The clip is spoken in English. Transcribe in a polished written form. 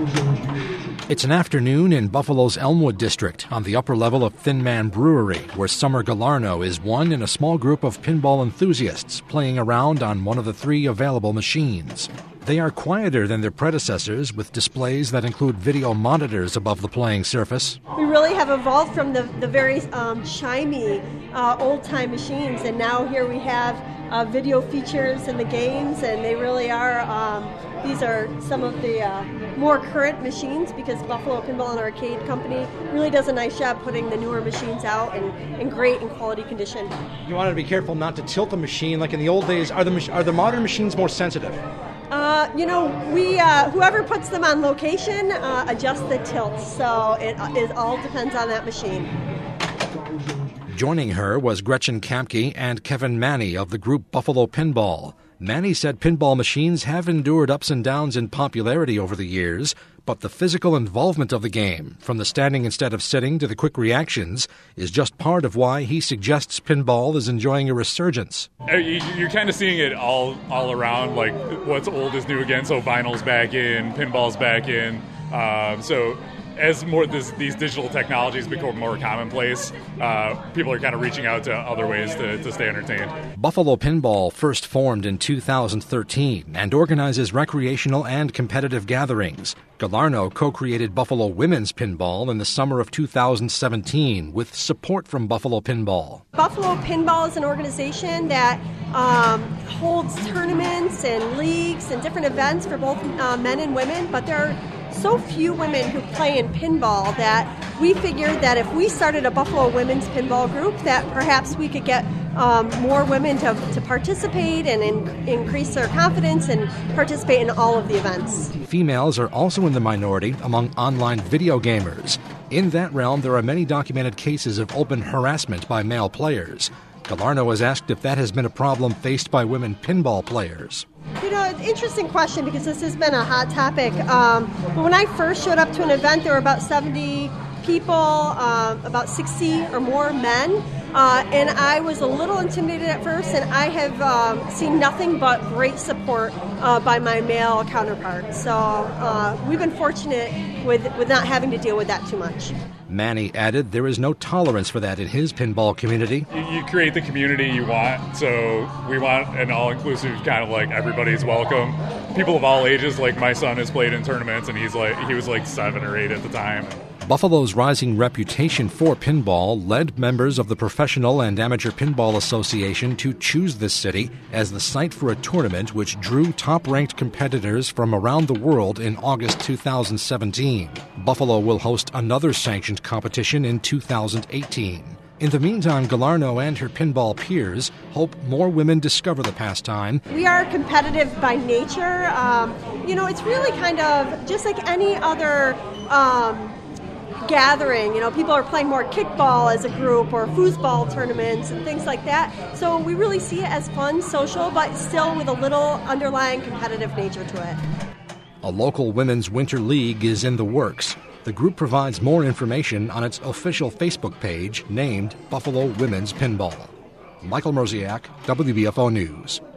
It's an afternoon in Buffalo's Elmwood district on the upper level of Thin Man Brewery, where Summer Galarno is one in a small group of pinball enthusiasts playing around on one of the 3 available machines. They are quieter than their predecessors, with displays that include video monitors above the playing surface. We really have evolved from the very chimey old-time machines, and now here we have video features in the games, and they really are, these are some of the more current machines, because Buffalo Pinball and Arcade Company really does a nice job putting the newer machines out in great and quality condition. You wanted to be careful not to tilt the machine like in the old days. Are the modern machines more sensitive? Whoever puts them on location adjusts the tilt, so it all depends on that machine. Joining her was Gretchen Kampke and Kevin Manny of the group Buffalo Pinball. Manny said pinball machines have endured ups and downs in popularity over the years, but the physical involvement of the game, from the standing instead of sitting to the quick reactions, is just part of why he suggests pinball is enjoying a resurgence. You're kind of seeing it all around, like what's old is new again, so vinyl's back in, pinball's back in, so as these digital technologies become more commonplace, people are kind of reaching out to other ways to stay entertained. Buffalo Pinball first formed in 2013 and organizes recreational and competitive gatherings. Galarno co-created Buffalo Women's Pinball in the summer of 2017 with support from Buffalo Pinball. Buffalo Pinball is an organization that holds tournaments and leagues and different events for both men and women, but there are so few women who play in pinball that we figured that if we started a Buffalo Women's Pinball group, that perhaps we could get more women to participate and increase their confidence and participate in all of the events. Females are also in the minority among online video gamers. In that realm, there are many documented cases of open harassment by male players. Galarno was asked if that has been a problem faced by women pinball players. Interesting question, because this has been a hot topic. But when I first showed up to an event, there were about 70 people, about 60 or more men, and I was a little intimidated at first, and I have seen nothing but great support by my male counterparts. So we've been fortunate with not having to deal with that too much. Manny added there is no tolerance for that in his pinball community. You create the community you want, so we want an all-inclusive kind of like everybody's welcome. People of all ages, like my son has played in tournaments, and he was like 7 or 8 at the time. Buffalo's rising reputation for pinball led members of the Professional and Amateur Pinball Association to choose this city as the site for a tournament which drew top-ranked competitors from around the world in August 2017. Buffalo will host another sanctioned competition in 2018. In the meantime, Galarno and her pinball peers hope more women discover the pastime. We are competitive by nature. It's really kind of just like any other gathering. People are playing more kickball as a group or foosball tournaments and things like that. So we really see it as fun, social, but still with a little underlying competitive nature to it. A local women's winter league is in the works. The group provides more information on its official Facebook page named Buffalo Women's Pinball. Michael Mrziak, WBFO News.